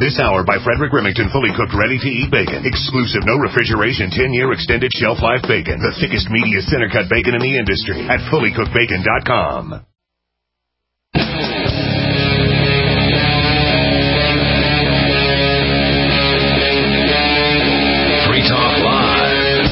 This hour by Frederick Remington, fully cooked, ready-to-eat bacon. Exclusive, no refrigeration, 10-year extended shelf life bacon. The thickest, meatiest center-cut bacon in the industry at fullycookedbacon.com. Free Talk Live.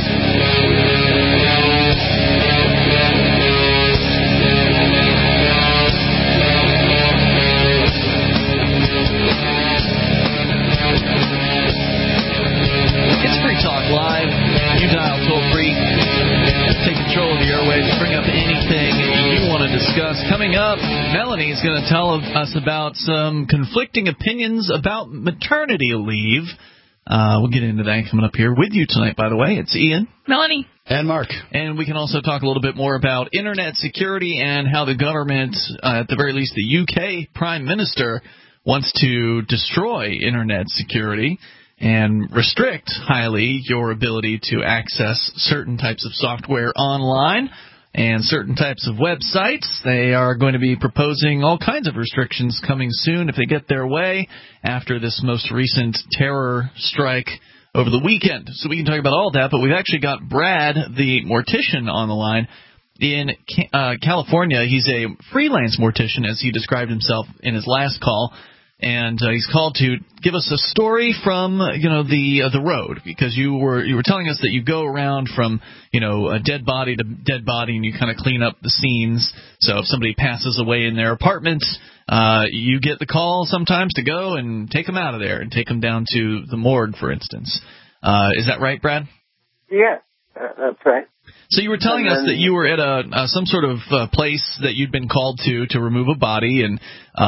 It's Free Talk Live. You dial toll-free. Take control of the airwaves. Bring up anything you want to discuss. Coming up, Melanie is going to tell us about some conflicting opinions about maternity leave. We'll get into that coming up here with you tonight, by the way. It's Ian. Melanie. And Mark. And we can also talk a little bit more about Internet security and how the government, at the very least the UK Prime Minister, wants to destroy Internet security and restrict highly your ability to access certain types of software online and certain types of websites. They are going to be proposing all kinds of restrictions coming soon if they get their way after this most recent terror strike over the weekend. So we can talk about all that, but we've actually got Brad, the mortician, on the line. In California, he's a freelance mortician, as he described himself in his last call. And he's called to give us a story from, the road, because you were telling us that you go around from, a dead body to dead body, and you kind of clean up the scenes. So if somebody passes away in their apartment, you get the call sometimes to go and take them out of there and take them down to the morgue, for instance. Is that right, Brad? Yeah, that's right. So you were telling us that you were at some sort of place that you'd been called to remove a body, and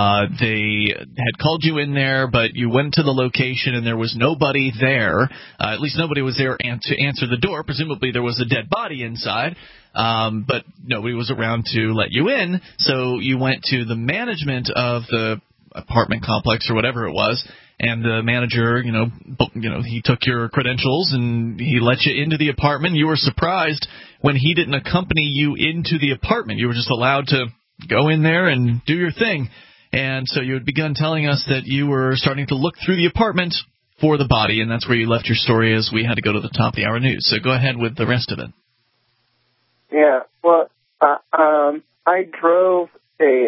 they had called you in there, but you went to the location and there was nobody there. At least nobody was there to answer the door. Presumably there was a dead body inside, but nobody was around to let you in. So you went to the management of the apartment complex or whatever it was. And the manager, he took your credentials and he let you into the apartment. You were surprised when he didn't accompany you into the apartment. You were just allowed to go in there and do your thing. And so you had begun telling us that you were starting to look through the apartment for the body, and that's where you left your story as we had to go to the top of the hour news. So go ahead with the rest of it. Yeah, well, I drove a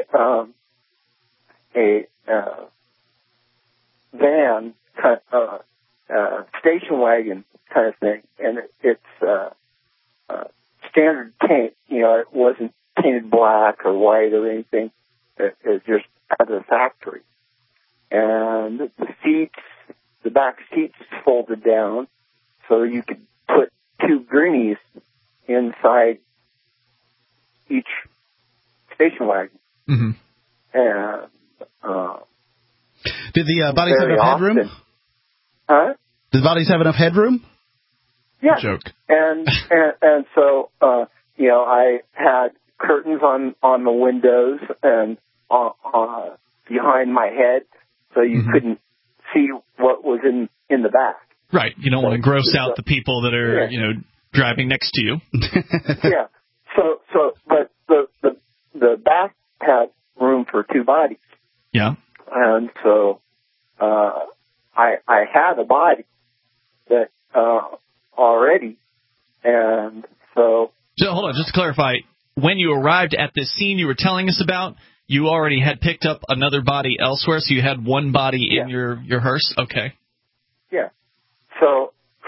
van, station wagon kind of thing, and it's standard paint. It wasn't painted black or white or anything. It was just out of the factory. And the back seats folded down so you could put two greenies inside each station wagon. Mm-hmm. And did the bodies have enough headroom? Huh? Did the bodies have enough headroom? Yeah. Joke. And so I had curtains on the windows and behind my head, so you couldn't see what was in the back. Right. You don't want to gross out the people that are driving next to you. Yeah. But the back had room for two bodies. Yeah. And so I had a body that already, and so... So hold on, just to clarify, when you arrived at this scene you were telling us about, you already had picked up another body elsewhere, so you had one body in your hearse? Okay. Yeah. So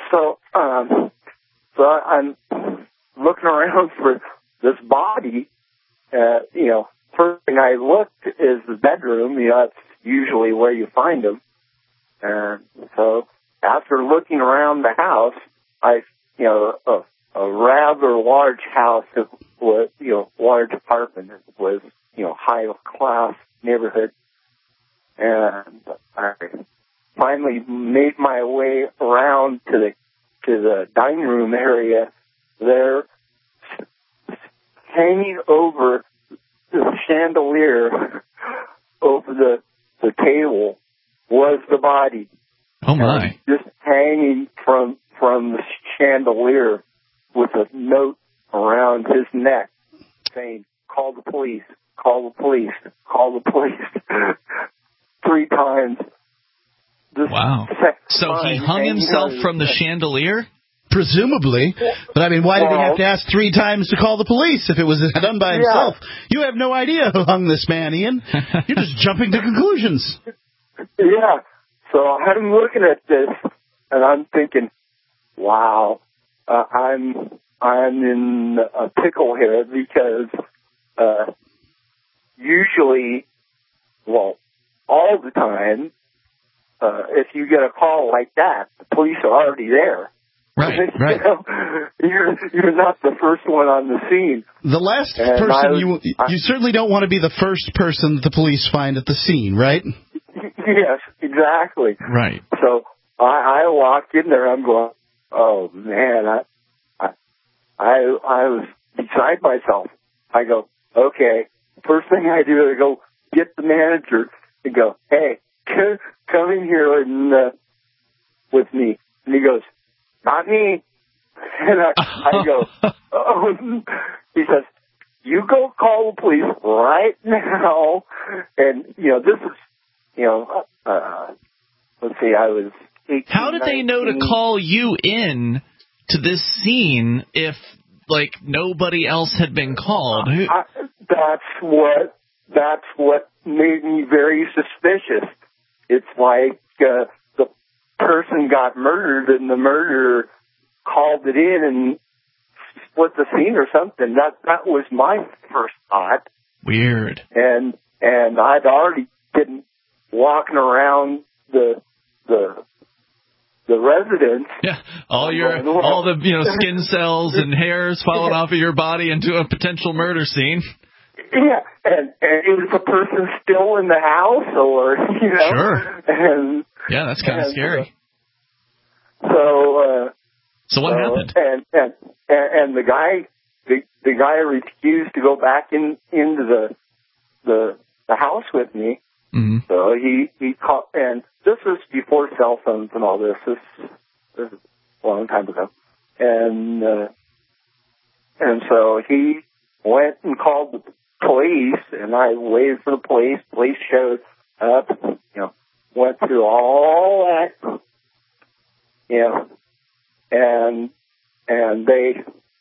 I'm looking around for this body. First thing I looked is the bedroom. That's usually where you find them. And so after looking around the house, a rather large house that was, large apartment. It was, high class neighborhood. And I finally made my way around to the dining room area there, hanging over the chandelier over the table was the body. Oh my! Just hanging from the chandelier with a note around his neck saying, "Call the police! Call the police! Call the police!" 3 times Wow. So he hung himself from the chandelier? Presumably. But, I mean, why did he have to ask 3 times to call the police if it was done by himself? You have no idea who hung this man, Ian. You're just jumping to conclusions. Yeah. So I'm looking at this, and I'm thinking, wow, I'm in a pickle here because usually, well, all the time, if you get a call like that, the police are already there. Right. Right. You're not the first one on the scene. The last person, you certainly don't want to be the first person that the police find at the scene, right? Yes, exactly. Right. So I walked in there. I'm going, oh man, I was beside myself. I go, okay. First thing I do is I go get the manager and go, hey, come in here and with me. And he goes, not me. And I go, oh. He says, you go call the police right now. And, this is, let's see, I was 18, How did they know to call you in to this scene if, like, nobody else had been called? That's what made me very suspicious. It's like the person got murdered and the murderer called it in and split the scene or something. That was my first thought. Weird. And I'd already been walking around the residence. Yeah, all the skin cells and hairs falling off of your body into a potential murder scene. Yeah, and is the person still in the house or Sure. And yeah, that's kind of scary. So what happened? And the guy refused to go back into the house with me. Mm-hmm. So he called, and this was before cell phones and all this. This is a long time ago, and so he went and called the police, and I waited for the police. Police showed up, went through all that, and they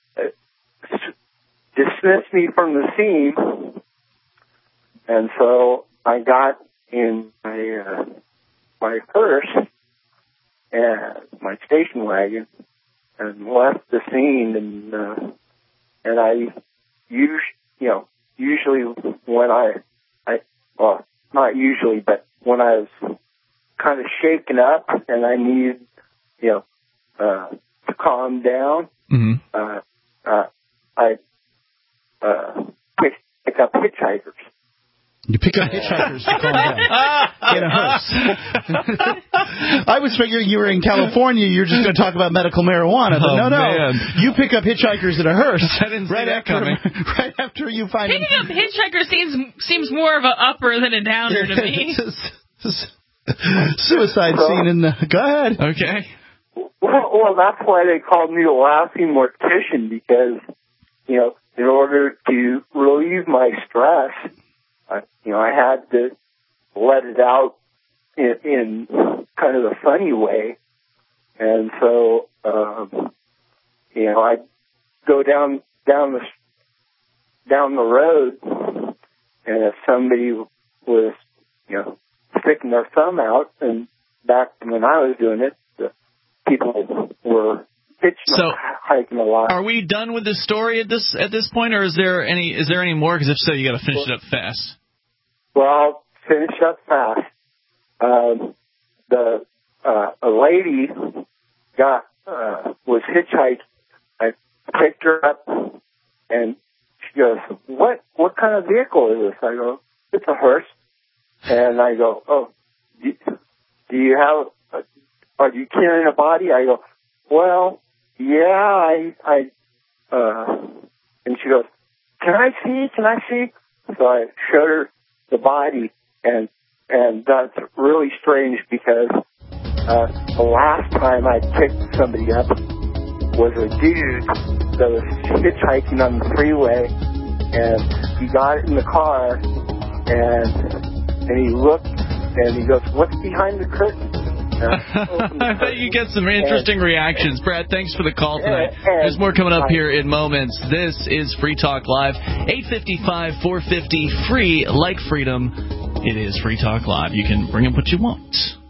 dismissed me from the scene, and so I got in my hearse and my station wagon and left the scene, and I usually when well, not usually, but when I was kind of shaken up and I needed, to calm down, mm-hmm. I pick up hitchhikers. You pick up hitchhikers to calm down in a hearse. I was figuring you were in California. You're just going to talk about medical marijuana. But no. Man. You pick up hitchhikers in a hearse. I didn't see that coming. Right after you find Picking up hitchhikers seems more of an upper than a downer to me. Suicide scene in the... Go ahead. Okay. Well, that's why they called me the laughing mortician, because, in order to relieve my stress, I had to let it out in kind of a funny way. And so, I go down the road, and if somebody was, sticking their thumb out, and back when I was doing it, the people were hiking a lot. Are we done with this story at this point, or is there any more? Because if so, you got to finish it up fast. Well, I'll finish up fast. A lady was hitchhiking. I picked her up, and she goes, "What kind of vehicle is this?" I go, "It's a hearse." And I go, "Oh, do you have? Are you carrying a body?" I go, "Well, yeah, I." And she goes, "Can I see?" So I showed her the body, and that's really strange because the last time I picked somebody up was a dude that was hitchhiking on the freeway, and he got in the car, and he looked, and he goes, "What's behind the curtain?" I bet you get some interesting reactions. Brad, thanks for the call tonight. There's more coming up here in moments. This is Free Talk Live, 855-450-FREE, like freedom. It is Free Talk Live. You can bring up what you want.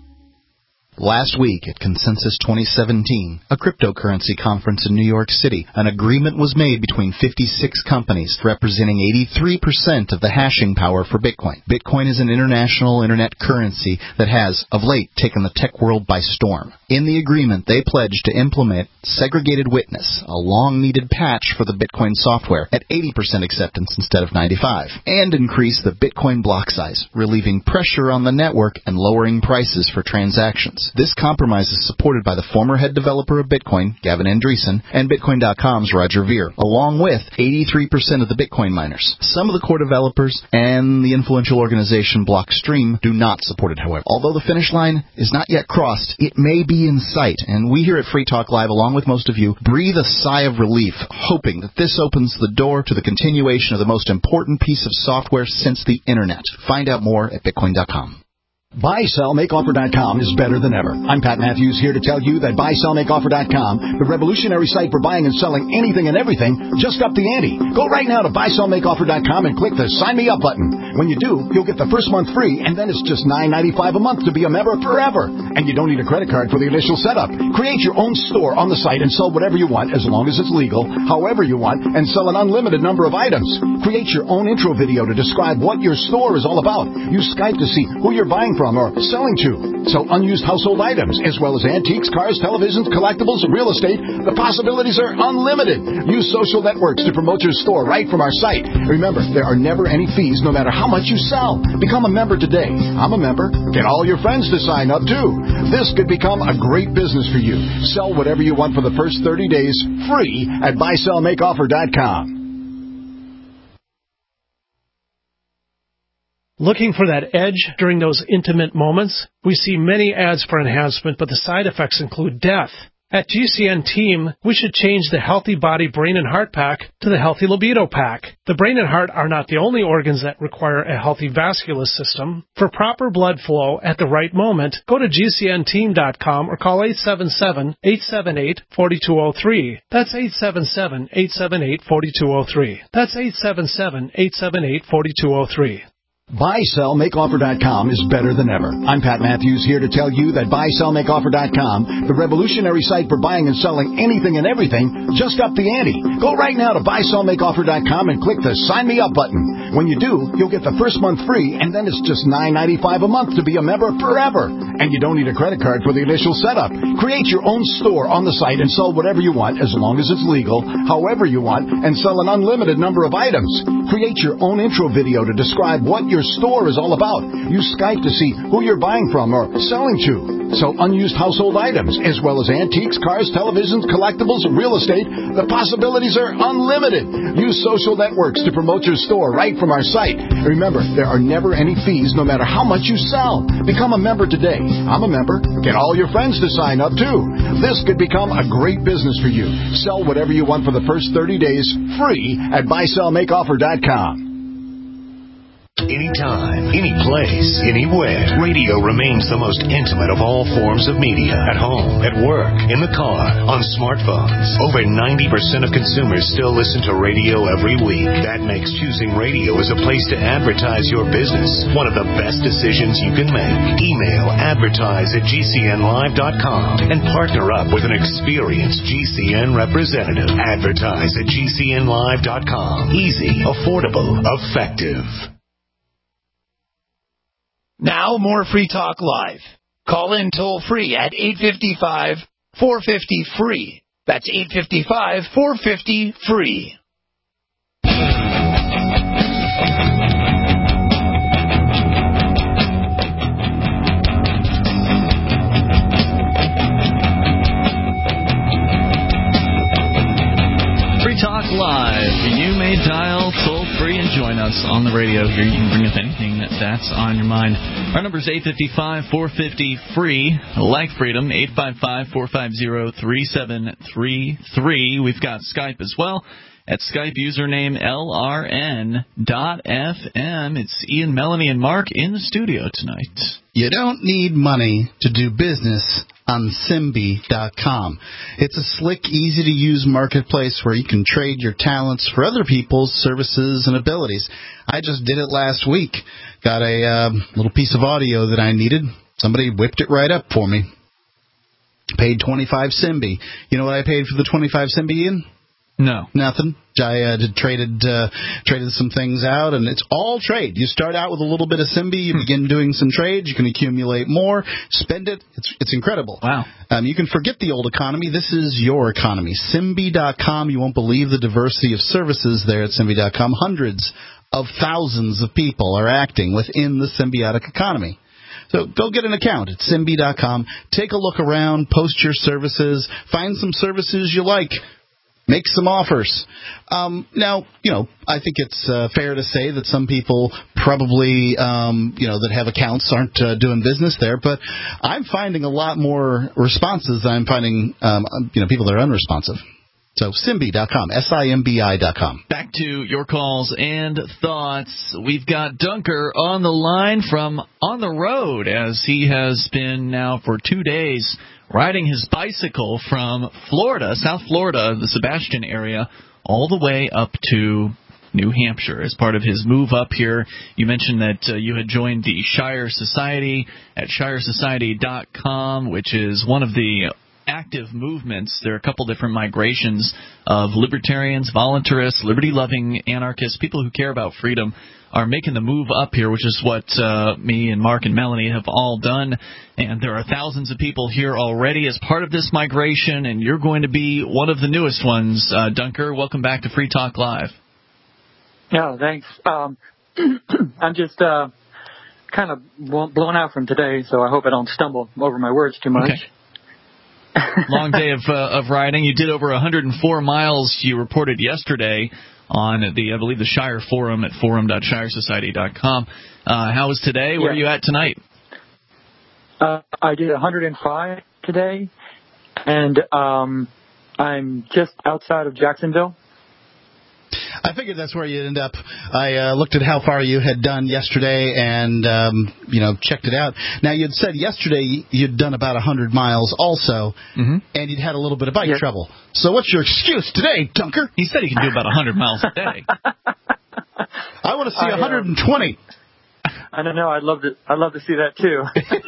Last week at Consensus 2017, a cryptocurrency conference in New York City, an agreement was made between 56 companies representing 83% of the hashing power for Bitcoin. Bitcoin is an international internet currency that has, of late, taken the tech world by storm. In the agreement, they pledged to implement segregated witness, a long-needed patch for the Bitcoin software, at 80% acceptance instead of 95%, and increase the Bitcoin block size, relieving pressure on the network and lowering prices for transactions. This compromise is supported by the former head developer of Bitcoin, Gavin Andreessen, and Bitcoin.com's Roger Ver, along with 83% of the Bitcoin miners. Some of the core developers and the influential organization Blockstream do not support it, however. Although the finish line is not yet crossed, it may be in sight, and we here at Free Talk Live, along with most of you, breathe a sigh of relief, hoping that this opens the door to the continuation of the most important piece of software since the Internet. Find out more at Bitcoin.com. BuySellMakeOffer.com is better than ever. I'm Pat Matthews here to tell you that BuySellMakeOffer.com, the revolutionary site for buying and selling anything and everything, just upped the ante. Go right now to BuySellMakeOffer.com and click the Sign Me Up button. When you do, you'll get the first month free, and then it's just $9.95 a month to be a member forever. And you don't need a credit card for the initial setup. Create your own store on the site and sell whatever you want, as long as it's legal, however you want, and sell an unlimited number of items. Create your own intro video to describe what your store is all about. Use Skype to see who you're buying from or selling to. Sell unused household items, as well as antiques, cars, televisions, collectibles, real estate. The possibilities are unlimited. Use social networks to promote your store right from our site. Remember, there are never any fees, no matter how much you sell. Become a member today. I'm a member. Get all your friends to sign up, too. This could become a great business for you. Sell whatever you want for the first 30 days, free at BuySellMakeOffer.com. Looking for that edge during those intimate moments? We see many ads for enhancement, but the side effects include death. At GCN Team, we should change the Healthy Body, Brain, and Heart Pack to the Healthy Libido Pack. The brain and heart are not the only organs that require a healthy vascular system. For proper blood flow at the right moment, go to GCNteam.com or call 877-878-4203. That's 877-878-4203. That's 877-878-4203. BuySellMakeOffer.com is better than ever. I'm Pat Matthews here to tell you that BuySellMakeOffer.com, the revolutionary site for buying and selling anything and everything, just upped the ante. Go right now to BuySellMakeOffer.com and click the Sign Me Up button. When you do, you'll get the first month free, and then it's just $9.95 a month to be a member forever. And you don't need a credit card for the initial setup. Create your own store on the site and sell whatever you want, as long as it's legal, however you want, and sell an unlimited number of items. Create your own intro video to describe what your store is all about. Use Skype to see who you're buying from or selling to. Sell unused household items, as well as antiques, cars, televisions, collectibles, real estate. The possibilities are unlimited. Use social networks to promote your store right from our site. Remember, there are never any fees, no matter how much you sell. Become a member today. I'm a member. Get all your friends to sign up, too. This could become a great business for you. Sell whatever you want for the first 30 days, free at BuySellMakeOffer.com. Anytime, any place, anywhere. Radio remains the most intimate of all forms of media. At home, at work, in the car, on smartphones. Over 90% of consumers still listen to radio every week. That makes choosing radio as a place to advertise your business one of the best decisions you can make. Email advertise@gcnlive.com and partner up with an experienced GCN representative. Advertise at gcnlive.com. Easy, affordable, effective. Now, more Free Talk Live. Call in toll-free at 855-450-FREE. That's 855-450-FREE. Free Talk Live. You may dial toll-free and join us on the radio here. You can bring up anything that's on your mind. Our number is 855-450-FREE, like freedom, 855-450-3733. We've got Skype as well. At Skype, username LRN.FM. It's Ian, Melanie, and Mark in the studio tonight. You don't need money to do business on Simbi.com. It's a slick, easy-to-use marketplace where you can trade your talents for other people's services and abilities. I just did it last week. Got a little piece of audio that I needed. Somebody whipped it right up for me. Paid 25 Simbi. You know what I paid for the 25 Simbi, Ian? No. Nothing. I traded some things out, and it's all trade. You start out with a little bit of Simbi, you begin doing some trades, you can accumulate more, spend it. It's incredible. Wow. You can forget the old economy. This is your economy. Simbi.com. You won't believe the diversity of services there at Simbi.com. Hundreds of thousands of people are acting within the symbiotic economy. So go get an account at Simbi.com. Take a look around, post your services, find some services you like. Make some offers. Now, I think it's fair to say that some people probably, that have accounts aren't doing business there, but I'm finding a lot more responses. I'm finding, people that are unresponsive. So Simbi.com, Simbi.com. Back to your calls and thoughts. We've got Dunker on the line from on the road, as he has been now for 2 days riding his bicycle from Florida, South Florida, the Sebastian area, all the way up to New Hampshire as part of his move up here. You mentioned that you had joined the Shire Society at shiresociety.com, which is one of the active movements. There are a couple different migrations of libertarians, voluntarists, liberty-loving anarchists, people who care about freedom are making the move up here, which is what me and Mark and Melanie have all done. And there are thousands of people here already as part of this migration, and you're going to be one of the newest ones. Dunker, welcome back to Free Talk Live. Yeah, thanks. I'm just kind of blown out from today, so I hope I don't stumble over my words too much. Okay. Long day of riding. You did over 104 miles, you reported yesterday, on I believe the Shire Forum at forum.shiresociety.com. How was today? Where are you at tonight? I did 105 today, and I'm just outside of Jacksonville. I figured that's where you'd end up. I looked at how far you had done yesterday and, checked it out. Now, you'd said yesterday you'd done about 100 miles also, and you'd had a little bit of bike trouble. So what's your excuse today, Dunker? He said he can do about 100 miles a day. I want to see 120. I don't know. I'd love to see that, too.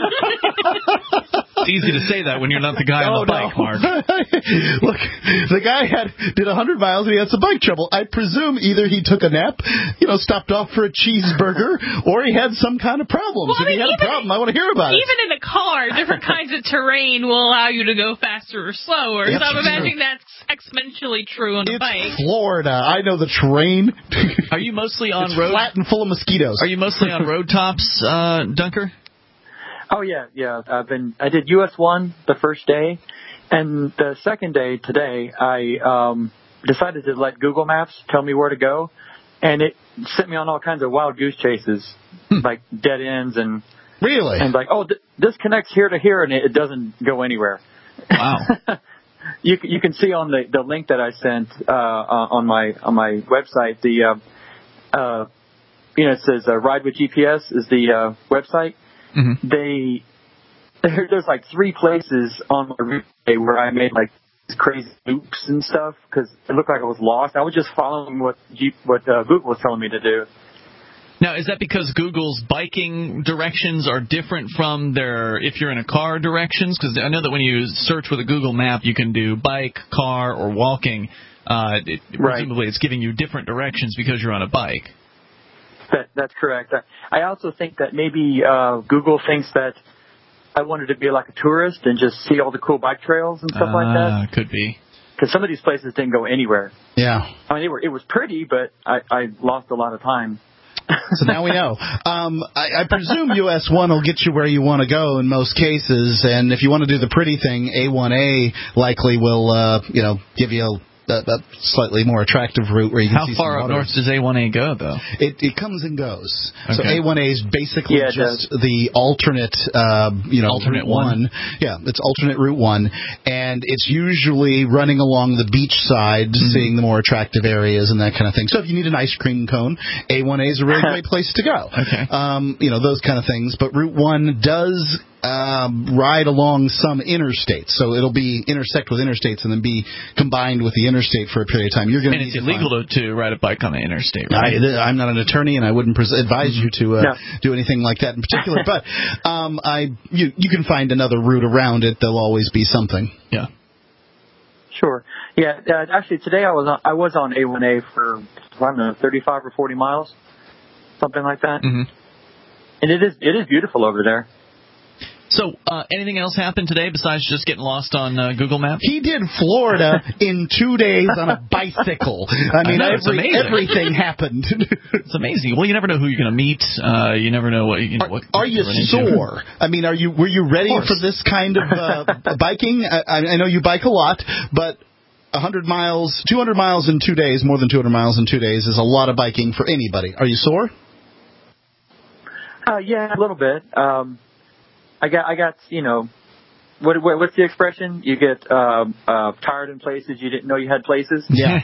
It's easy to say that when you're not the guy on the bike, Mark. Look, the guy did 100 miles and he had some bike trouble. I presume either he took a nap, stopped off for a cheeseburger, or he had some kind of problems. If he had a problem, I want to hear about it. Even in a car, different kinds of terrain will allow you to go faster or slower. So I'm imagining that's exponentially true on a bike. It's Florida. I know the terrain. Are you mostly on road? Flat and full of mosquitoes. Are you mostly on road tops, Dunker? Oh yeah. I did US 1 the first day, and the second day today I decided to let Google Maps tell me where to go, and it sent me on all kinds of wild goose chases, like dead ends and really, and like this connects here to here, and it doesn't go anywhere. Wow. You can see on the link that I sent on my website it says Ride with GPS is the website. Mm-hmm. There's like 3 places on my route where I made like crazy loops and stuff because it looked like I was lost. I was just following what Google was telling me to do. Now, is that because Google's biking directions are different from their, if you're in a car, directions? Because I know that when you search with a Google map, you can do bike, car, or walking. Presumably it's giving you different directions because you're on a bike. That's correct. I also think that maybe Google thinks that I wanted to be like a tourist and just see all the cool bike trails and stuff like that. Could be. Because some of these places didn't go anywhere. Yeah. I mean, it was pretty, but I lost a lot of time. So now we know. I presume US 1 will get you where you want to go in most cases, and if you want to do the pretty thing, A1A likely will, give you a slightly more attractive route where you can see some water. How far up north does A1A go, though? It comes and goes. Okay. So A1A is basically just the alternate, alternate Route 1. Yeah, it's alternate Route 1, and it's usually running along the beach side, seeing the more attractive areas and that kind of thing. So if you need an ice cream cone, A1A is a really great place to go. Okay. Those kind of things. But Route 1 does ride along some interstates, so it'll be intersect with interstates and then be combined with the interstate for a period of time. You're going and it's illegal to ride a bike on the interstate, right? I'm not an attorney, and I wouldn't advise you to do anything like that in particular. But you can find another route around it. There'll always be something. Yeah. Sure. Yeah. Actually, today I was on A1A for 35 or 40 miles, something like that. Mm-hmm. And it is beautiful over there. So, anything else happened today besides just getting lost on Google Maps? He did Florida in 2 days on a bicycle. I mean, everything happened. It's amazing. Well, you never know who you're going to meet. You never know what. Are you sore? I mean, were you ready for this kind of biking? I know you bike a lot, but 100 miles, 200 miles in 2 days, more than 200 miles in 2 days is a lot of biking for anybody. Are you sore? Yeah, a little bit. I got, what's the expression? You get tired in places you didn't know you had places. Yeah.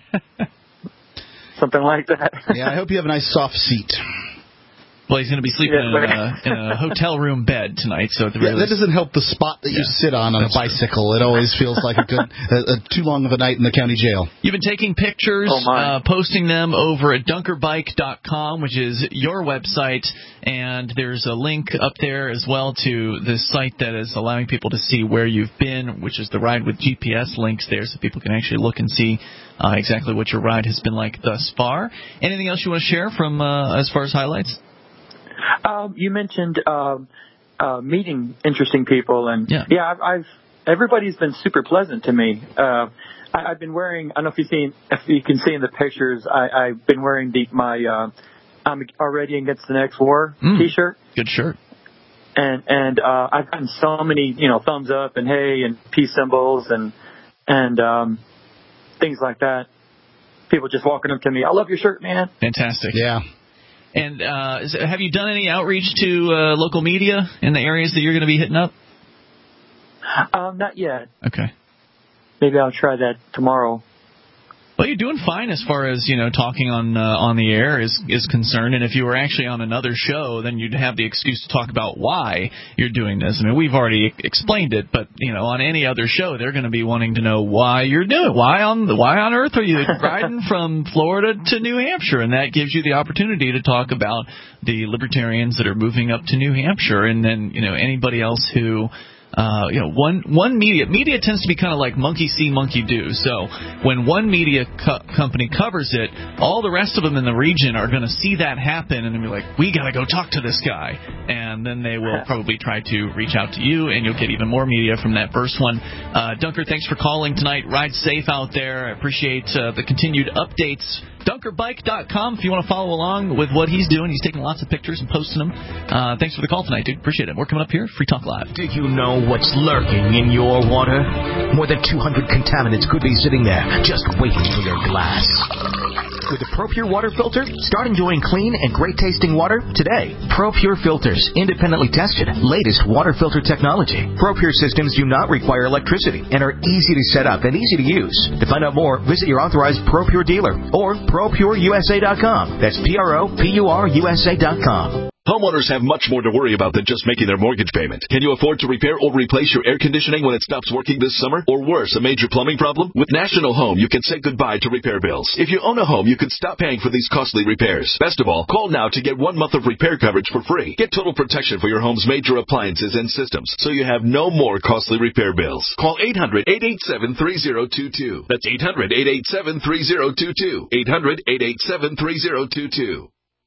Something like that. Yeah, I hope you have a nice soft seat. Well, he's going to be sleeping in a hotel room bed tonight, so at the very least. That doesn't help the spot that you sit on a bicycle. True. It always feels like too long of a night in the county jail. You've been taking pictures, posting them over at dunkerbike.com, which is your website, and there's a link up there as well to the site that is allowing people to see where you've been, which is the Ride with GPS links there, so people can actually look and see exactly what your ride has been like thus far. Anything else you want to share from as far as highlights? You mentioned meeting interesting people, and everybody's been super pleasant to me. I've been wearing, I don't know if you can see in the pictures, I've been wearing my I'm Already Against the Next War T-shirt. Good shirt. And I've gotten so many thumbs up and hey and peace symbols and things like that. People just walking up to me, I love your shirt, man. Fantastic. Yeah. And have you done any outreach to local media in the areas that you're going to be hitting up? Not yet. Okay. Maybe I'll try that tomorrow. Well, you're doing fine as far as, talking on the air is concerned. And if you were actually on another show, then you'd have the excuse to talk about why you're doing this. I mean, we've already explained it, but, on any other show, they're going to be wanting to know why you're doing it. Why on earth are you riding from Florida to New Hampshire? And that gives you the opportunity to talk about the libertarians that are moving up to New Hampshire, and then, anybody else who... one media tends to be kind of like monkey see, monkey do. So when one media company covers it, all the rest of them in the region are going to see that happen, and they'll be like, we got to go talk to this guy. And then they will probably try to reach out to you, and you'll get even more media from that first one. Dunker, thanks for calling tonight. Ride safe out there. I appreciate the continued updates. DunkerBike.com if you want to follow along with what he's doing. He's taking lots of pictures and posting them. Thanks for the call tonight, dude. Appreciate it. We're coming up here. Free Talk Live. Did you know what's lurking in your water? More than 200 contaminants could be sitting there, just waiting for your glass. With the ProPure water filter, start enjoying clean and great-tasting water today. ProPure filters, independently tested, latest water filter technology. ProPure systems do not require electricity and are easy to set up and easy to use. To find out more, visit your authorized ProPure dealer or ProPureUSA.com. That's ProPureUSA.com. Homeowners have much more to worry about than just making their mortgage payment. Can you afford to repair or replace your air conditioning when it stops working this summer? Or worse, a major plumbing problem? With National Home, you can say goodbye to repair bills. If you own a home, you can stop paying for these costly repairs. Best of all, call now to get 1 month of repair coverage for free. Get total protection for your home's major appliances and systems, so you have no more costly repair bills. Call 800-887-3022. That's 800-887-3022. 800-887-3022.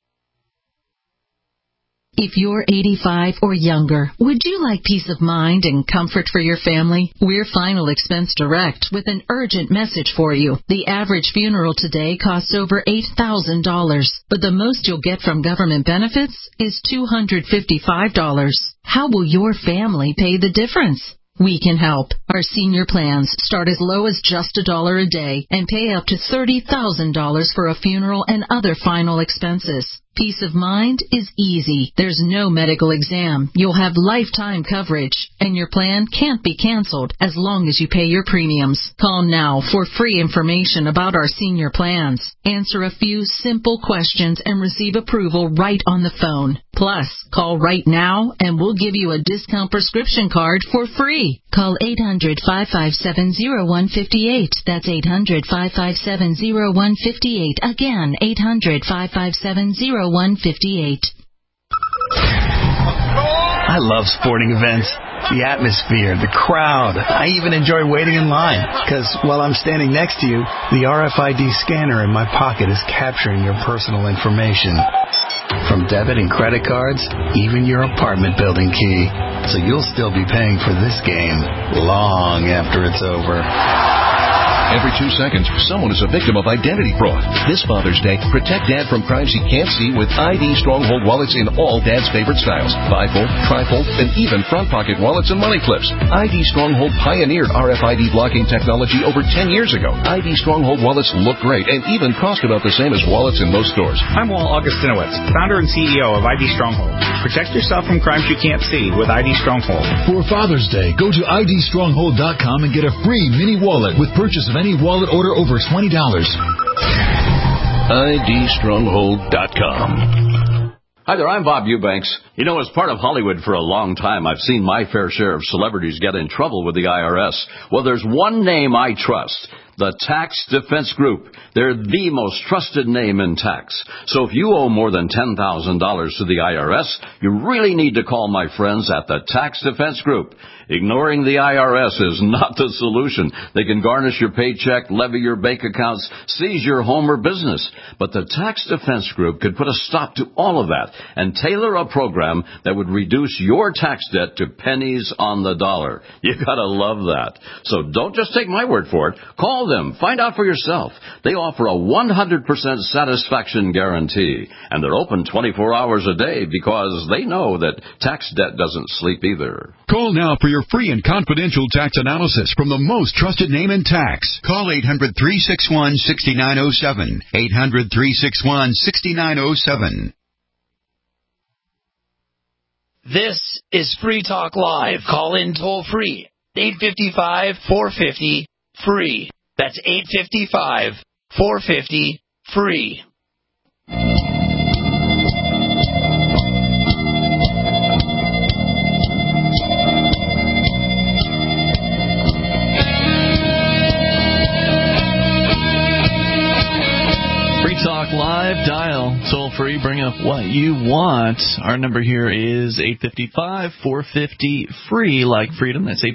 If you're 85 or younger, would you like peace of mind and comfort for your family? We're Final Expense Direct with an urgent message for you. The average funeral today costs over $8,000, but the most you'll get from government benefits is $255. How will your family pay the difference? We can help. Our senior plans start as low as just $1 a day and pay up to $30,000 for a funeral and other final expenses. Peace of mind is easy. There's no medical exam. You'll have lifetime coverage, and your plan can't be canceled as long as you pay your premiums. Call now for free information about our senior plans. Answer a few simple questions and receive approval right on the phone. Plus, call right now and we'll give you a discount prescription card for free. Call 800-557-0158. That's 800-557-0158. Again, 800-557-0158. I love sporting events. The atmosphere, the crowd. I even enjoy waiting in line. Because while I'm standing next to you, the RFID scanner in my pocket is capturing your personal information. From debit and credit cards, even your apartment building key. So you'll still be paying for this game long after it's over. Every 2 seconds, someone is a victim of identity fraud. This Father's Day, protect Dad from crimes he can't see with ID Stronghold wallets in all Dad's favorite styles. Bifold, trifold, and even front pocket wallets and money clips. ID Stronghold pioneered RFID blocking technology over 10 years ago. ID Stronghold wallets look great and even cost about the same as wallets in most stores. I'm Walt Augustinowitz, founder and CEO of ID Stronghold. Protect yourself from crimes you can't see with ID Stronghold. For Father's Day, go to idstronghold.com and get a free mini wallet with purchase of any wallet order over $20. idstronghold.com. Hi there, I'm Bob Eubanks. You know, as part of Hollywood for a long time, I've seen my fair share of celebrities get in trouble with the IRS. Well, there's one name I trust. The Tax Defense Group. They're the most trusted name in tax. So if you owe more than $10,000 to the IRS, you really need to call my friends at the Tax Defense Group. Ignoring the IRS is not the solution. They can garnish your paycheck, levy your bank accounts, seize your home or business. But the Tax Defense Group could put a stop to all of that and tailor a program that would reduce your tax debt to pennies on the dollar. You gotta love that. So don't just take my word for it. Call them. Find out for yourself. They offer a 100% satisfaction guarantee. And they're open 24 hours a day because they know that tax debt doesn't sleep either. Call now for your free and confidential tax analysis from the most trusted name in tax. Call 800-361-6907. 800-361-6907. This is Free Talk Live. Call in toll free. 855-450-FREE. That's 855-450-FREE. Talk Live, dial toll free, bring up what you want. Our number here is 855-450-FREE, like freedom. That's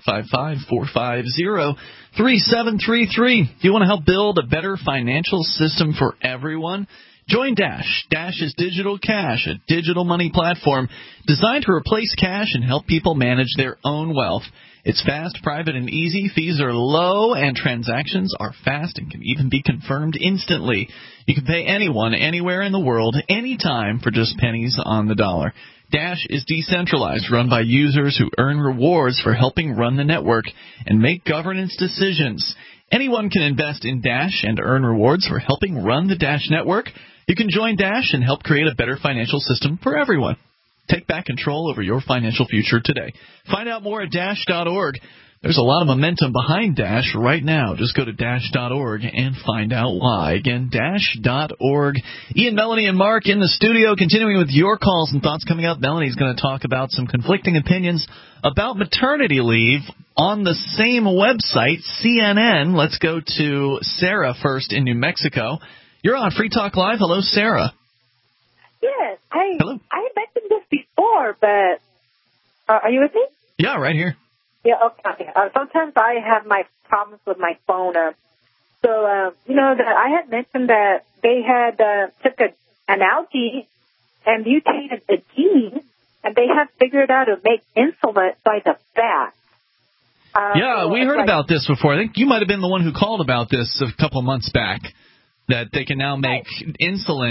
855-450-3733. If you want to help build a better financial system for everyone, join Dash. Dash is Digital Cash, a digital money platform designed to replace cash and help people manage their own wealth. It's fast, private, and easy. Fees are low, and transactions are fast and can even be confirmed instantly. You can pay anyone, anywhere in the world, anytime for just pennies on the dollar. Dash is decentralized, run by users who earn rewards for helping run the network and make governance decisions. Anyone can invest in Dash and earn rewards for helping run the Dash network. You can join Dash and help create a better financial system for everyone. Take back control over your financial future today. Find out more at Dash.org. There's a lot of momentum behind Dash right now. Just go to Dash.org and find out why. Again, Dash.org. Ian, Melanie, and Mark in the studio, continuing with your calls and thoughts coming up. Melanie's going to talk about some conflicting opinions about maternity leave on the same website, CNN. Let's go to Sarah first in New Mexico. You're on Free Talk Live. Hello, Sarah. Yes. Hello. I mentioned this before, but are you with me? Yeah, right here. Yeah, okay. Sometimes I have my problems with my phone. That I had mentioned that they had took an algae and mutated the gene, and they have figured out to make insulin by the fat. Yeah, we heard about this before. I think you might have been the one who called about this a couple of months back, that they can now make insulin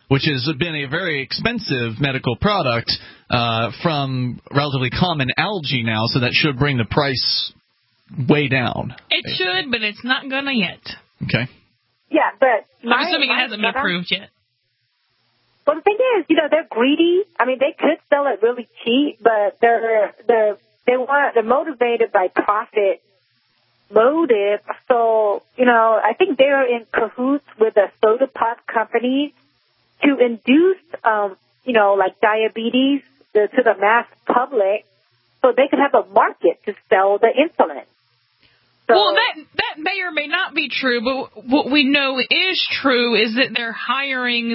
which has been a very expensive medical product from relatively common algae now, so that should bring the price way down. It should, but it's not going to yet. Okay. Yeah, but I'm assuming it hasn't been approved yet. Well, the thing is, they're greedy. I mean, they could sell it really cheap, but they're motivated by profit motive. So, I think they're in cahoots with the soda pop companies to induce, like diabetes to the mass public, so they could have a market to sell the insulin. So, well, that may or may not be true, but what we know is true is that they're hiring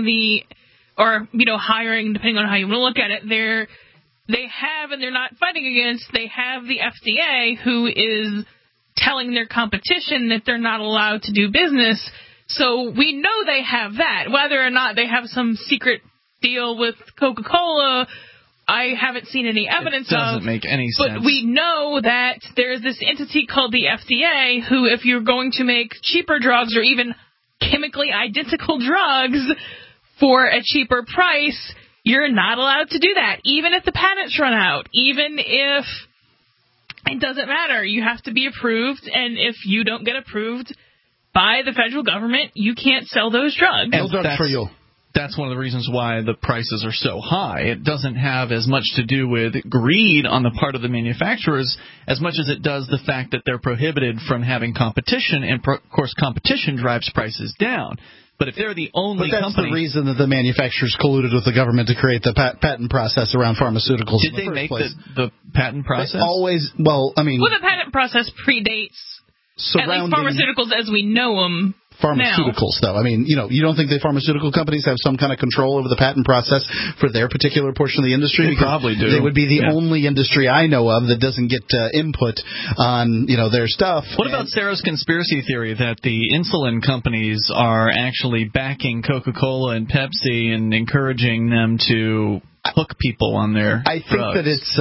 hiring, depending on how you want to look at it, they have, and they're not fighting against, they have the FDA who is telling their competition that they're not allowed to do business. So we know they have that. Whether or not they have some secret deal with Coca-Cola, I haven't seen any evidence of. It doesn't make any sense. But we know that there's this entity called the FDA who, if you're going to make cheaper drugs or even chemically identical drugs for a cheaper price, you're not allowed to do that, even if the patents run out, even if it doesn't matter. You have to be approved, and if you don't get approved by the federal government, you can't sell those drugs. And that's one of the reasons why the prices are so high. It doesn't have as much to do with greed on the part of the manufacturers as much as it does the fact that they're prohibited from having competition, and of course competition drives prices down. But if they're the only company... But that's company, the reason that the manufacturers colluded with the government to create the patent process around pharmaceuticals in the first place. Did they make the patent process? Well, the patent process predates at least pharmaceuticals as we know them. Pharmaceuticals, though. I mean, you don't think the pharmaceutical companies have some kind of control over the patent process for their particular portion of the industry? They probably do. They would be the only industry I know of that doesn't get input on, their stuff. What about Sarah's conspiracy theory that the insulin companies are actually backing Coca-Cola and Pepsi and encouraging them to hook people on their drugs? I think that it's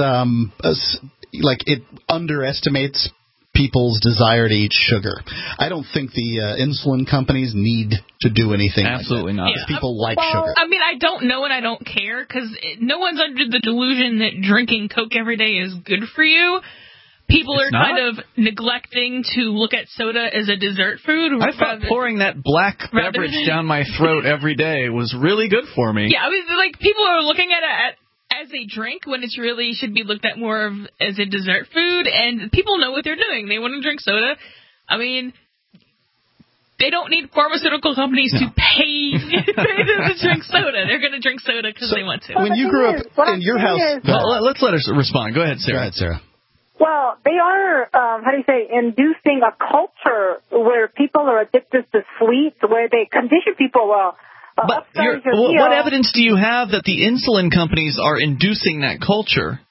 it underestimates people's desire to eat sugar. I don't think the insulin companies need to do anything. Absolutely like that. not. People like sugar. I mean, I don't know and I don't care, because no one's under the delusion that drinking Coke every day is good for you. People are kind of neglecting to look at soda as a dessert food. I thought pouring that black beverage down my throat every day was really good for me. Yeah, I mean, people are looking at it as a drink when it really should be looked at more of as a dessert food, and people know what they're doing. They want to drink soda. I mean, they don't need pharmaceutical companies to pay to drink soda. They're going to drink soda because they want to. When you grew up in your house... let's let her respond. Go ahead, Sarah. Go ahead, Sarah. Well, they are, inducing a culture where people are addicted to sweets, where they condition people But what evidence do you have that the insulin companies are inducing that culture?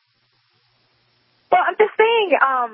Well, I'm just saying,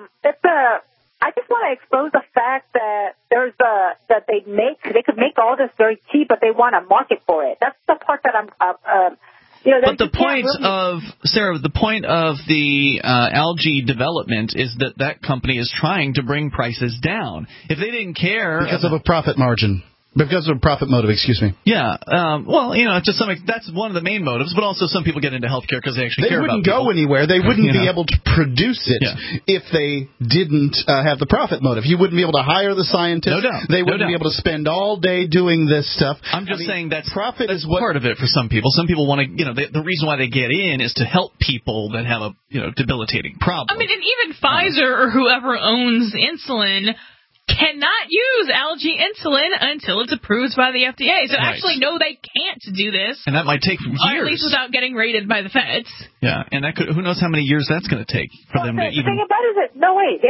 I just want to expose the fact that that they could make all this very cheap, but they want a market for it. That's the part that I'm. But the point of Sarah, the point of the algae development is that company is trying to bring prices down. If they didn't care, because of a profit margin. Because of a profit motive, excuse me. Yeah. To some extent, that's one of the main motives, but also some people get into healthcare because they actually care about people. They wouldn't go anywhere. They wouldn't be able to produce it if they didn't have the profit motive. You wouldn't be able to hire the scientists. No doubt. They wouldn't be able to spend all day doing this stuff. I'm just saying that's part of it for some people. Some people want to, the reason why they get in is to help people that have a, debilitating problem. I mean, and even Pfizer or whoever owns insulin cannot use algae insulin until it's approved by the FDA. So actually, no, they can't do this. And that might take years. Or at least without getting raided by the feds. Yeah, and who knows how many years that's going to take for them to even... The thing about it is,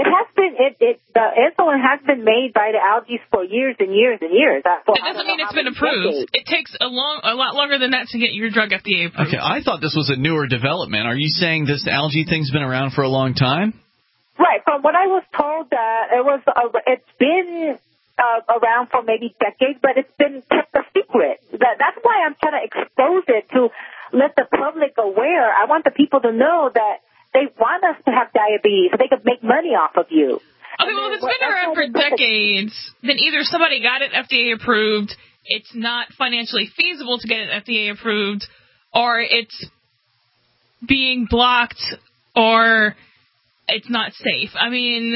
the insulin has been made by the algae for years and years and years. It doesn't mean it's been approved. It takes a lot longer than that to get your drug FDA approved. Okay, I thought this was a newer development. Are you saying this algae thing's been around for a long time? Right. From what I was told, it's been around for maybe decades, but it's been kept a secret. That's why I'm trying to expose it to let the public aware. I want the people to know that they want us to have diabetes so they could make money off of you. Okay, well, if it's been around for decades, then either somebody got it FDA approved it's not financially feasible to get it FDA approved, or it's being blocked, or it's not safe. I mean,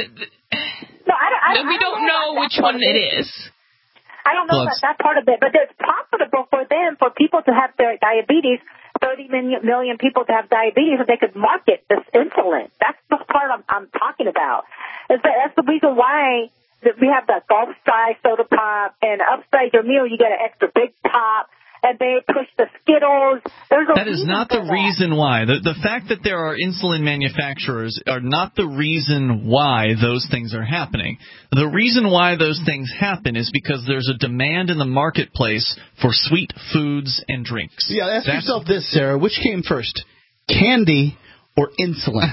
we don't know which one it is. I don't know about that part of it, but it's profitable for them, for people to have their diabetes, 30 million people to have diabetes, so they could market this insulin. That's the part I'm talking about. That's the reason why we have the Gulf size soda pop, and upside your meal, you get an extra big pop. And they push the Skittles. That is not the reason why. The fact that there are insulin manufacturers are not the reason why those things are happening. The reason why those things happen is because there's a demand in the marketplace for sweet foods and drinks. Yeah, ask yourself this, Sarah. Which came first, candy or insulin?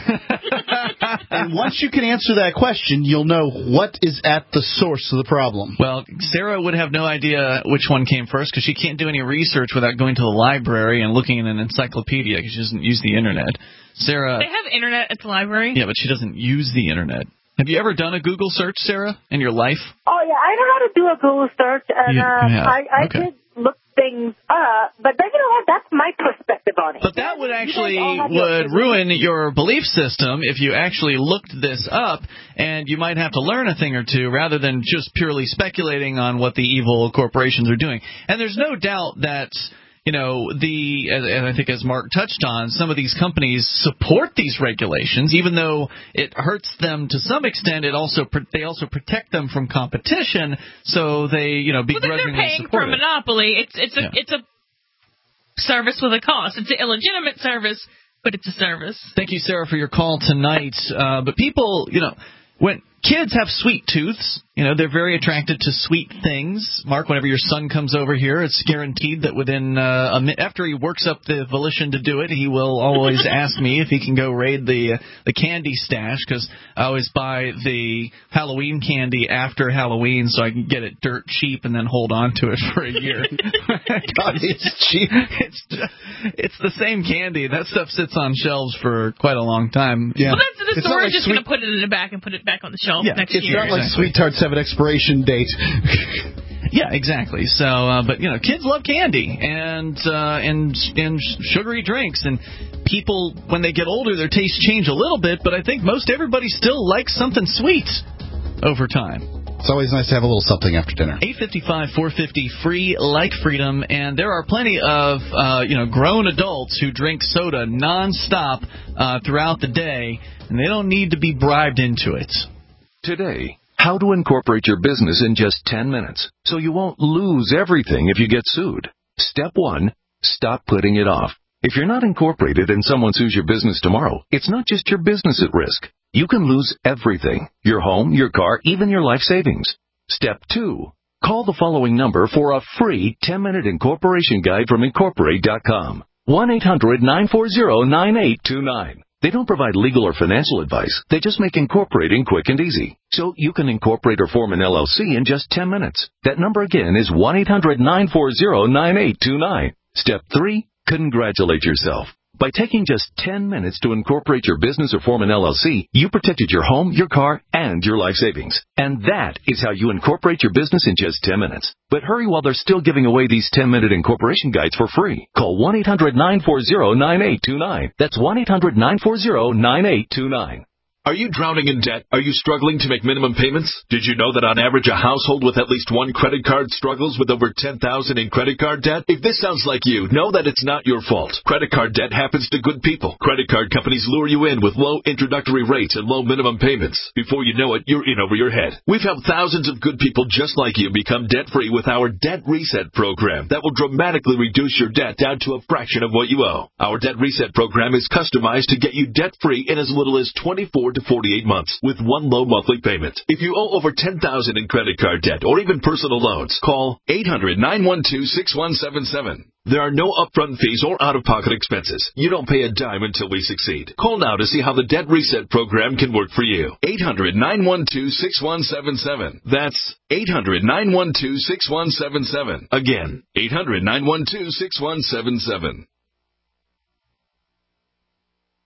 And once you can answer that question, you'll know what is at the source of the problem. Well, Sarah would have no idea which one came first because she can't do any research without going to the library and looking in an encyclopedia because she doesn't use the Internet. Sarah... They have Internet at the library. Yeah, but she doesn't use the Internet. Have you ever done a Google search, Sarah, in your life? Oh, yeah, I know how to do a Google search, and I did look things up, but then, you know what, that's my perspective on it. But that would actually ruin your belief system if you actually looked this up, and you might have to learn a thing or two rather than just purely speculating on what the evil corporations are doing. And there's no doubt that... You know, and I think as Mark touched on, some of these companies support these regulations, even though it hurts them to some extent. They also protect them from competition, so they, begrudgingly support it. They're paying for a monopoly. It's a service with a cost. It's an illegitimate service, but it's a service. Thank you, Sarah, for your call tonight. But people, when kids have sweet tooths, they're very attracted to sweet things. Mark, whenever your son comes over here, it's guaranteed that within a minute, after he works up the volition to do it, he will always ask me if he can go raid the candy stash, because I always buy the Halloween candy after Halloween so I can get it dirt cheap and then hold on to it for a year. God, it's cheap. It's the same candy. That stuff sits on shelves for quite a long time. Yeah. Well, the store is just going to put it in the back and put it back on the shelf next year. It's not like Sweet Tarts have an expiration date. Yeah, exactly. So, but kids love candy and sugary drinks, and people when they get older, their tastes change a little bit. But I think most everybody still likes something sweet over time. It's always nice to have a little something after dinner. 855-450 free like freedom, and there are plenty of grown adults who drink soda nonstop throughout the day, and they don't need to be bribed into it. Today, how to incorporate your business in just 10 minutes so you won't lose everything if you get sued. Step 1, stop putting it off. If you're not incorporated and someone sues your business tomorrow, it's not just your business at risk. You can lose everything: your home, your car, even your life savings. Step 2, call the following number for a free 10-minute incorporation guide from Incorporate.com. 1-800-940-9829. They don't provide legal or financial advice. They just make incorporating quick and easy. So you can incorporate or form an LLC in just 10 minutes. That number again is 1-800-940-9829. Step 3, congratulate yourself. By taking just 10 minutes to incorporate your business or form an LLC, you protected your home, your car, and your life savings. And that is how you incorporate your business in just 10 minutes. But hurry while they're still giving away these 10-minute incorporation guides for free. Call 1-800-940-9829. That's 1-800-940-9829. Are you drowning in debt? Are you struggling to make minimum payments? Did you know that on average a household with at least one credit card struggles with over $10,000 in credit card debt? If this sounds like you, know that it's not your fault. Credit card debt happens to good people. Credit card companies lure you in with low introductory rates and low minimum payments. Before you know it, you're in over your head. We've helped thousands of good people just like you become debt-free with our Debt Reset program that will dramatically reduce your debt down to a fraction of what you owe. Our Debt Reset program is customized to get you debt-free in as little as 24 to 48 months with one low monthly payment. If you owe over $10,000 in credit card debt or even personal loans, call 800-912-6177. There are no upfront fees or out-of-pocket expenses. You don't pay a dime until we succeed. Call now to see how the Debt Reset program can work for you. 800-912-6177. That's 800-912-6177. Again, 800-912-6177.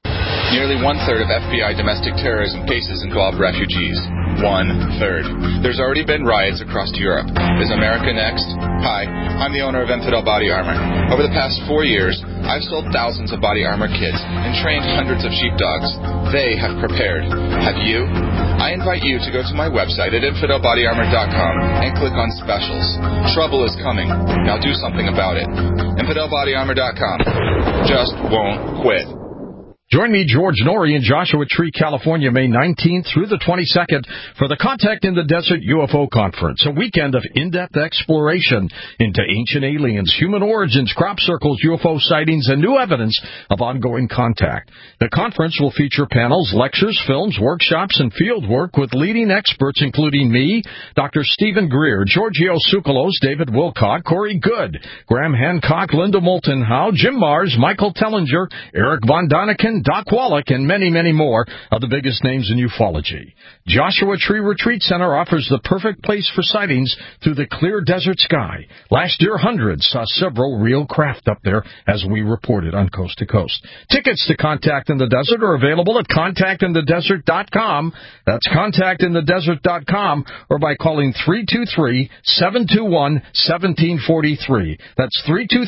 Nearly 1/3 of FBI domestic terrorism cases involve refugees. 1/3. There's already been riots across Europe. Is America next? Hi, I'm the owner of Infidel Body Armor. Over the past 4 years, I've sold thousands of body armor kits and trained hundreds of sheepdogs. They have prepared. Have you? I invite you to go to my website at InfidelBodyArmor.com and click on specials. Trouble is coming. Now do something about it. InfidelBodyArmor.com. Just won't quit. Join me, George Norrie, in Joshua Tree, California, May 19th through the 22nd for the Contact in the Desert UFO Conference, a weekend of in-depth exploration into ancient aliens, human origins, crop circles, UFO sightings, and new evidence of ongoing contact. The conference will feature panels, lectures, films, workshops, and field work with leading experts, including me, Dr. Stephen Greer, Giorgio Tsoukalos, David Wilcock, Corey Good, Graham Hancock, Linda Moulton Howe, Jim Mars, Michael Tellinger, Eric Von Daniken, Doc Wallach, and many, many more of the biggest names in ufology. Joshua Tree Retreat Center offers the perfect place for sightings through the clear desert sky. Last year, hundreds saw several real craft up there, as we reported on Coast to Coast. Tickets to Contact in the Desert are available at contactinthedesert.com. That's contactinthedesert.com, or by calling 323-721-1743. That's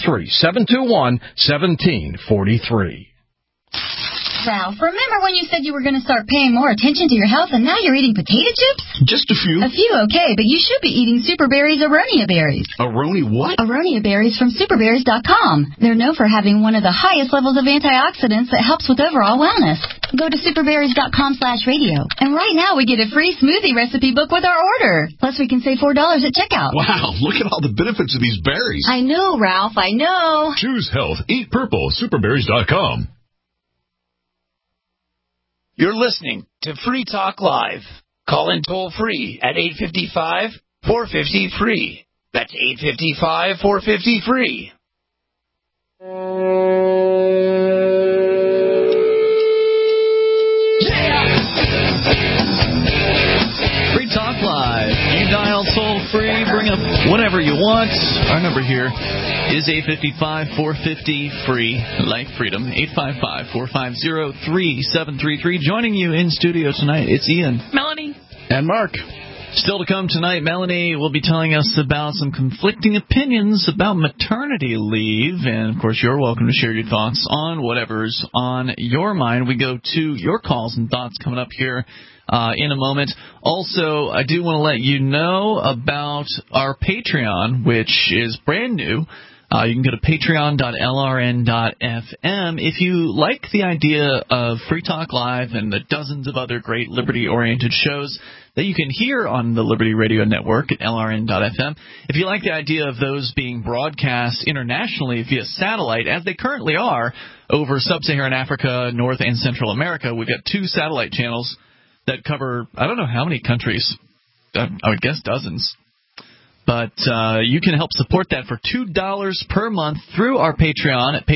323-721-1743. Ralph, remember when you said you were going to start paying more attention to your health and now you're eating potato chips? Just a few. A few, okay, but you should be eating Super Berries Aronia berries. Aroni what? Aronia berries from superberries.com. They're known for having one of the highest levels of antioxidants that helps with overall wellness. Go to superberries.com/radio. And right now we get a free smoothie recipe book with our order. Plus we can save $4 at checkout. Wow, look at all the benefits of these berries. I know, Ralph, I know. Choose health. Eat purple. Superberries.com. You're listening to Free Talk Live. Call in toll-free at 855-450-FREE. That's 855-450-FREE. Free Talk Live. You dial toll-free, bring up whatever you want. Our number here is 855-450-FREE. Life Freedom, 855-450-3733. Joining you in studio tonight, it's Ian. Melanie. And Mark. Still to come tonight, Melanie will be telling us about some conflicting opinions about maternity leave. And, of course, you're welcome to share your thoughts on whatever's on your mind. We go to your calls and thoughts coming up here in a moment. Also, I do want to let you know about our Patreon, which is brand new. You can go to patreon.lrn.fm. If you like the idea of Free Talk Live and the dozens of other great liberty-oriented shows that you can hear on the Liberty Radio Network at lrn.fm, if you like the idea of those being broadcast internationally via satellite, as they currently are over Sub-Saharan Africa, North and Central America, we've got 2 satellite channels that cover, I don't know how many countries, I would guess dozens. But you can help support that for $2 per month through our Patreon at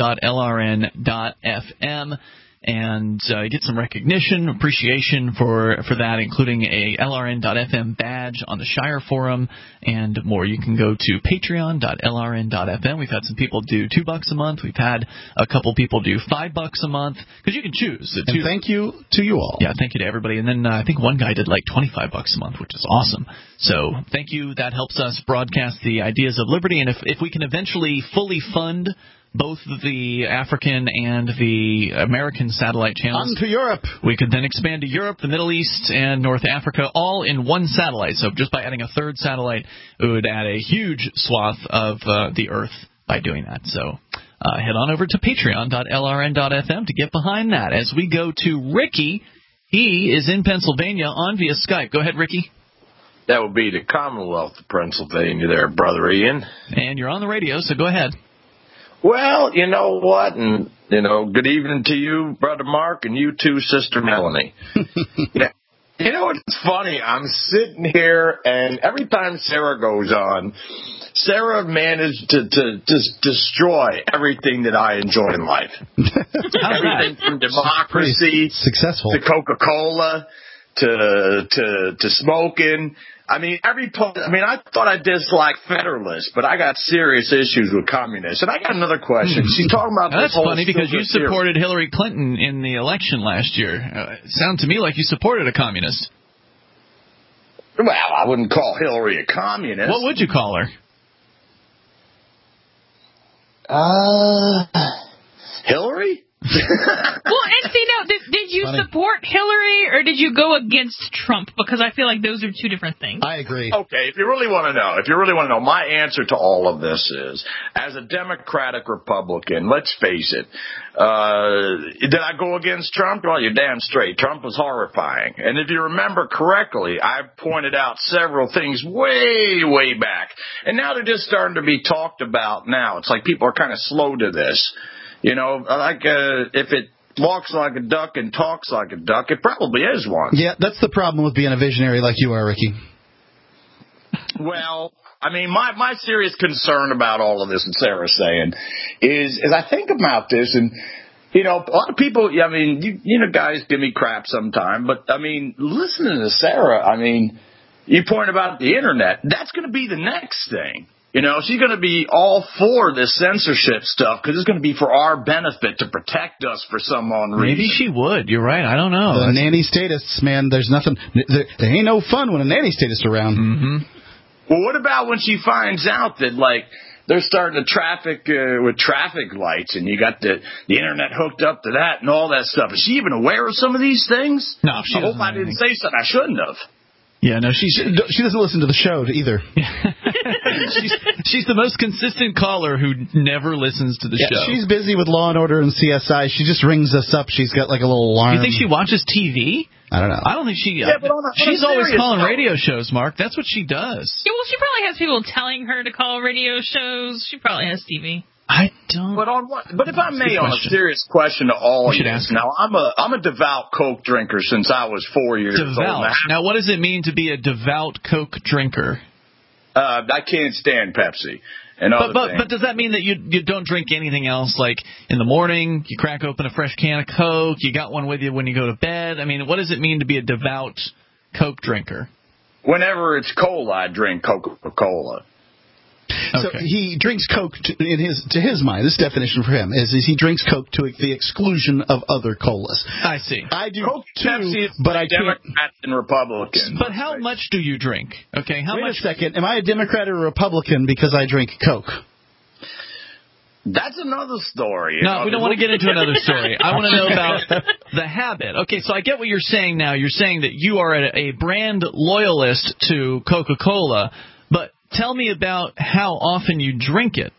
patreon.lrn.fm. And get some recognition, appreciation for that, including a LRN.FM badge on the Shire Forum and more. You can go to patreon.lrn.fm. We've had some people do $2 a month. We've had a couple people do $5 a month, because you can choose. And thank you to you all. Yeah, thank you to everybody. And then I think one guy did like $25 a month, which is awesome. So thank you. That helps us broadcast the ideas of liberty. And if we can eventually fully fund both the African and the American satellite channels, on to Europe, we could then expand to Europe, the Middle East, and North Africa, all in one satellite. So just by adding a third satellite, it would add a huge swath of the Earth by doing that. So head on over to patreon.lrn.fm to get behind that. As we go to Ricky, he is in Pennsylvania on via Skype. Go ahead, Ricky. That would be the Commonwealth of Pennsylvania there, Brother Ian. And you're on the radio, so go ahead. Well, you know what, and, good evening to you, Brother Mark, and you too, Sister Melanie. You know what's funny? I'm sitting here, and every time Sarah goes on, Sarah managed to just destroy everything that I enjoy in life. Everything from democracy successful to Coca-Cola to smoking. I thought I disliked Federalists, but I got serious issues with communists. And I got another question. She's talking about That's this whole funny because you sugar supported Hillary Clinton in the election last year. It sounded to me like you supported a communist. Well, I wouldn't call Hillary a communist. What would you call her? Hillary? Well, and see, now, did you support Hillary or did you go against Trump? Because I feel like those are two different things. I agree. Okay, if you really want to know, my answer to all of this is, as a Democratic Republican, let's face it, did I go against Trump? Well, you're damn straight. Trump was horrifying. And if you remember correctly, I pointed out several things way, way back. And now they're just starting to be talked about now. It's like people are kind of slow to this. You know, if it walks like a duck and talks like a duck, it probably is one. Yeah, that's the problem with being a visionary like you are, Ricky. Well, my serious concern about all of this that Sarah's saying is I think about this, and, a lot of people, guys give me crap sometime, but, listening to Sarah, you point about the Internet, that's going to be the next thing. She's going to be all for this censorship stuff because it's going to be for our benefit to protect us for some reason. Maybe she would. You're right. I don't know. The nanny statists, man, there's nothing. There ain't no fun when a nanny statist around. Mm-hmm. Well, what about when she finds out that, they're starting to traffic with traffic lights and you got the Internet hooked up to that and all that stuff? Is she even aware of some of these things? No, she I hope I didn't say something I shouldn't have. Yeah, no, she doesn't listen to the show either. She's the most consistent caller who never listens to the show. She's busy with Law and Order and CSI. She just rings us up. She's got like a little alarm. You think she watches TV? I don't know. I don't think she. Yeah, but she's always calling radio shows, Mark. That's what she does. Yeah, well, she probably has people telling her to call radio shows. She probably has TV. I don't. But on what? But if I may, on a serious question to all of you, now I'm a devout Coke drinker since I was 4 years old. Now, what does it mean to be a devout Coke drinker? I can't stand Pepsi. But does that mean that you don't drink anything else? Like in the morning, you crack open a fresh can of Coke. You got one with you when you go to bed. What does it mean to be a devout Coke drinker? Whenever it's cola, I drink Coca-Cola. So he drinks Coke to his mind. This definition for him is he drinks Coke to the exclusion of other colas. I see. I do Coke, too, Pepsi, but I can't. Democrats and Republicans. But how much do you drink? Okay, how much? Wait a second. Am I a Democrat or a Republican because I drink Coke? That's another story. No, we don't want to get into another story. I want to know about the habit. Okay, so I get what you're saying now. You're saying that you are a brand loyalist to Coca-Cola, but tell me about how often you drink it.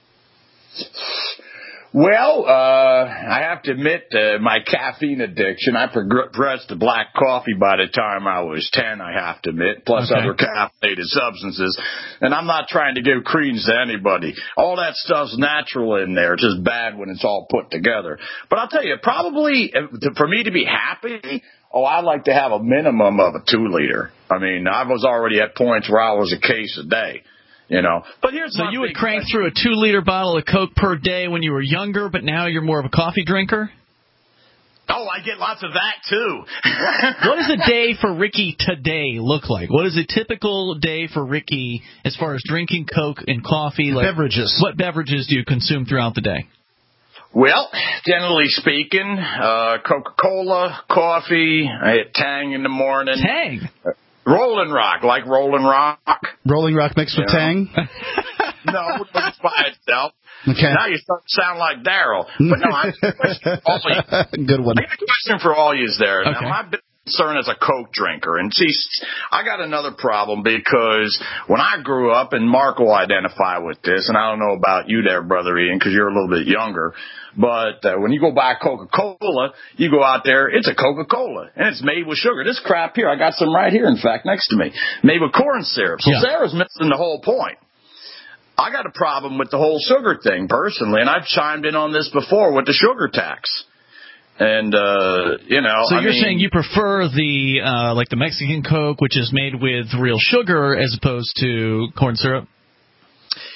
Well, I have to admit my caffeine addiction. I progressed to black coffee by the time I was 10, I have to admit, plus other caffeinated substances. And I'm not trying to give credence to anybody. All that stuff's natural in there. It's just bad when it's all put together. But I'll tell you, probably for me to be happy, I'd like to have a minimum of a 2-liter. I was already at points where I was a case a day. But here's so you would crank through a 2-liter bottle of Coke per day when you were younger, but now you're more of a coffee drinker? Oh, I get lots of that, too. What does a day for Ricky today look like? What is a typical day for Ricky as far as drinking Coke and coffee? Beverages. What beverages do you consume throughout the day? Well, generally speaking, Coca-Cola, coffee, I hit Tang in the morning. Tang? Rolling Rock, like Rolling Rock. Rolling Rock mixed with Tang? No, it's by itself. Okay. Now you start to sound like Daryl. But no, I have a question for all you. Good one. I got a question for all you there. Okay. Now, my big concern as a Coke drinker, and see, I got another problem because when I grew up, and Mark will identify with this, and I don't know about you there, Brother Ian, because you're a little bit younger, but when you go buy Coca-Cola, you go out there, it's a Coca-Cola, and it's made with sugar. This crap here, I got some right here, in fact, next to me, made with corn syrup. So Sarah's missing the whole point. I got a problem with the whole sugar thing, personally, and I've chimed in on this before with the sugar tax. And, So you're saying you prefer the Mexican Coke, which is made with real sugar, as opposed to corn syrup?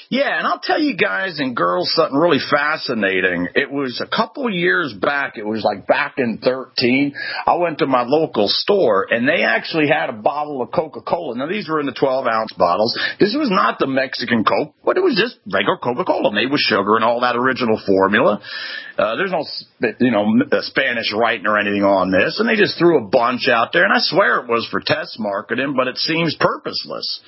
Yeah, and I'll tell you guys and girls something really fascinating. It was a couple years back. It was like back in 2013. I went to my local store, and they actually had a bottle of Coca-Cola. Now, these were in the 12-ounce bottles. This was not the Mexican Coke, but it was just regular Coca-Cola made with sugar and all that original formula. There's no, Spanish writing or anything on this, and they just threw a bunch out there, and I swear it was for test marketing, but it seems purposeless.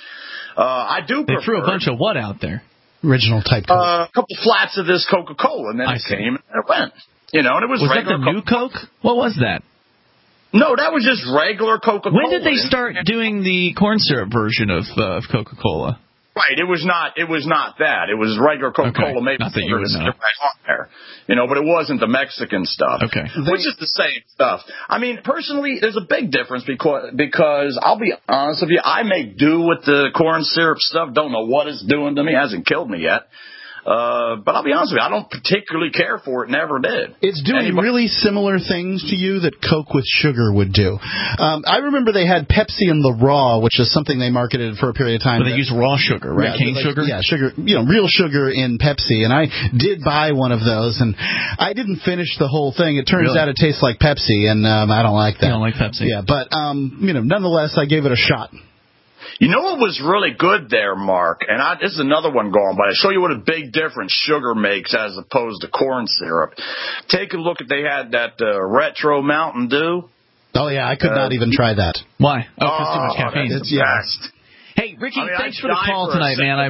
I do prefer... They threw a bunch of what out there? Original type Coke. A couple flats of this Coca-Cola, and then it came and it went. And it was regular that the new Coke? What was that? No, that was just regular Coca-Cola. When did they start doing the corn syrup version of Coca-Cola? Right, it was not that. It was regular Coca-Cola made with sugar right on there. But it wasn't the Mexican stuff. Okay. Which is the same stuff. I mean, personally, there's a big difference because I'll be honest with you, I make do with the corn syrup stuff. Don't know what it's doing to me. It hasn't killed me yet. But I'll be honest with you, I don't particularly care for it, never did. It's doing really similar things to you that Coke with sugar would do. I remember they had Pepsi in the Raw, which is something they marketed for a period of time. But they use raw sugar, right? Cane sugar? Yeah, sugar, real sugar in Pepsi. And I did buy one of those, and I didn't finish the whole thing. It turns out it tastes like Pepsi, and I don't like that. You don't like Pepsi? Yeah, but, nonetheless, I gave it a shot. You know what was really good there, Mark? And this is another one going, but I show you what a big difference sugar makes as opposed to corn syrup. Take a look at, they had that Retro Mountain Dew. Oh, yeah, I could not even try that. Why? Oh, because too much caffeine. That's the best. Hey, Ricky, thanks for the call tonight, man.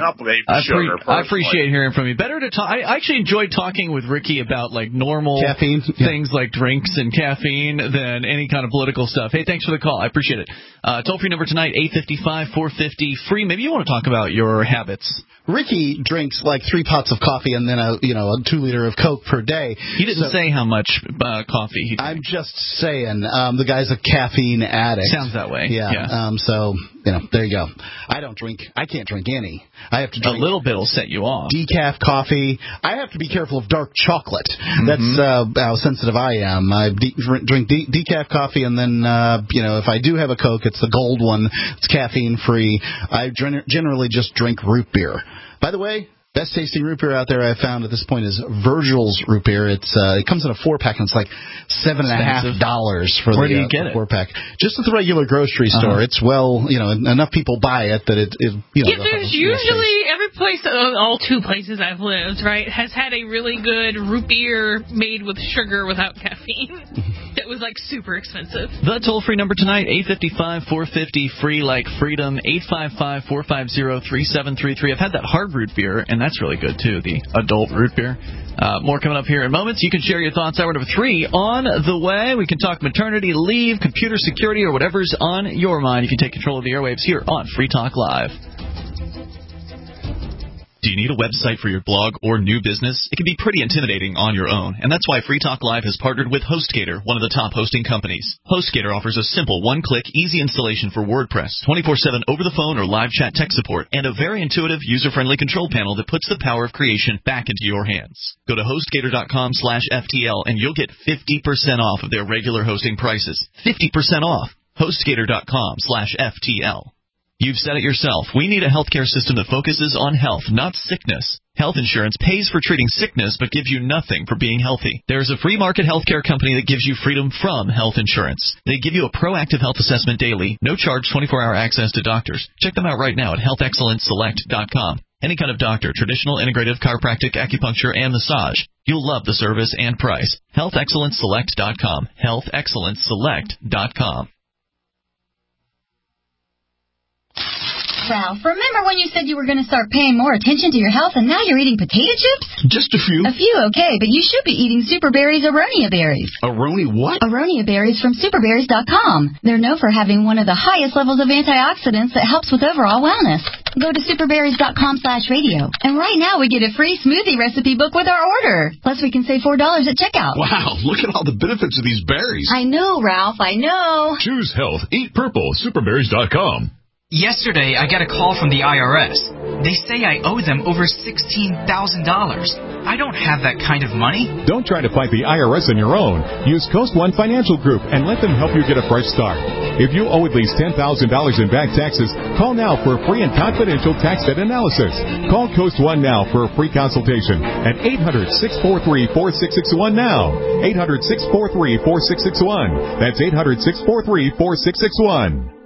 I appreciate hearing from you. Better to talk. I actually enjoyed talking with Ricky about normal caffeine things like drinks and caffeine than any kind of political stuff. Hey, thanks for the call. I appreciate it. Toll-free number tonight, 855-450-FREE. Maybe you want to talk about your habits. Ricky drinks like 3 pots of coffee and then a 2-liter of Coke per day. He didn't say how much coffee he drinks. I'm just saying, the guy's a caffeine addict. Sounds that way. Yeah. So, there you go. I don't drink. I can't drink any. I have to drink a little bit will set you off. Decaf coffee. I have to be careful of dark chocolate. That's how sensitive I am. I drink decaf coffee, and then if I do have a Coke, it's the gold one. It's caffeine free. I generally just drink root beer. By the way, best tasting root beer out there I've found at this point is Virgil's root beer. It comes in a 4-pack, and it's like $7.50 for Where do you get it? 4-pack. Just at the regular grocery store. It's enough people buy it that it there's usually every place, all 2 places I've lived, right, has had a really good root beer made with sugar without caffeine. It was super expensive. The toll-free number tonight, 855-450-FREE like freedom, 855-450-3733. I've had that hard root beer, and that's really good, too, the adult root beer. More coming up here in moments. You can share your thoughts. Hour number 3 on the way. We can talk maternity leave, computer security, or whatever's on your mind. You can take control of the airwaves here on Free Talk Live. Do you need a website for your blog or new business? It can be pretty intimidating on your own, and that's why Free Talk Live has partnered with HostGator, one of the top hosting companies. HostGator offers a simple, one-click, easy installation for WordPress, 24/7 over-the-phone or live chat tech support, and a very intuitive, user-friendly control panel that puts the power of creation back into your hands. Go to HostGator.com/FTL, and you'll get 50% off of their regular hosting prices. 50% off. HostGator.com/FTL. You've said it yourself. We need a healthcare system that focuses on health, not sickness. Health insurance pays for treating sickness but gives you nothing for being healthy. There's a free market healthcare company that gives you freedom from health insurance. They give you a proactive health assessment daily, no charge 24-hour access to doctors. Check them out right now at healthexcellenceselect.com. Any kind of doctor, traditional, integrative, chiropractic, acupuncture, and massage. You'll love the service and price. healthexcellenceselect.com. healthexcellenceselect.com. Ralph, remember when you said you were going to start paying more attention to your health, and now you're eating potato chips? Just a few. A few, okay, but you should be eating Super Berries Aronia berries. Aroni what? Aronia berries from superberries.com. They're known for having one of the highest levels of antioxidants that helps with overall wellness. Go to superberries.com/radio, and right now we get a free smoothie recipe book with our order. Plus, we can save $4 at checkout. Wow, look at all the benefits of these berries. I know, Ralph, I know. Choose health. Eat purple. Superberries.com. Yesterday, I got a call from the IRS. They say I owe them over $16,000. I don't have that kind of money. Don't try to fight the IRS on your own. Use Coast One Financial Group and let them help you get a fresh start. If you owe at least $10,000 in back taxes, call now for a free and confidential tax debt analysis. Call Coast One now for a free consultation at 800-643-4661 now. 800-643-4661. That's 800-643-4661.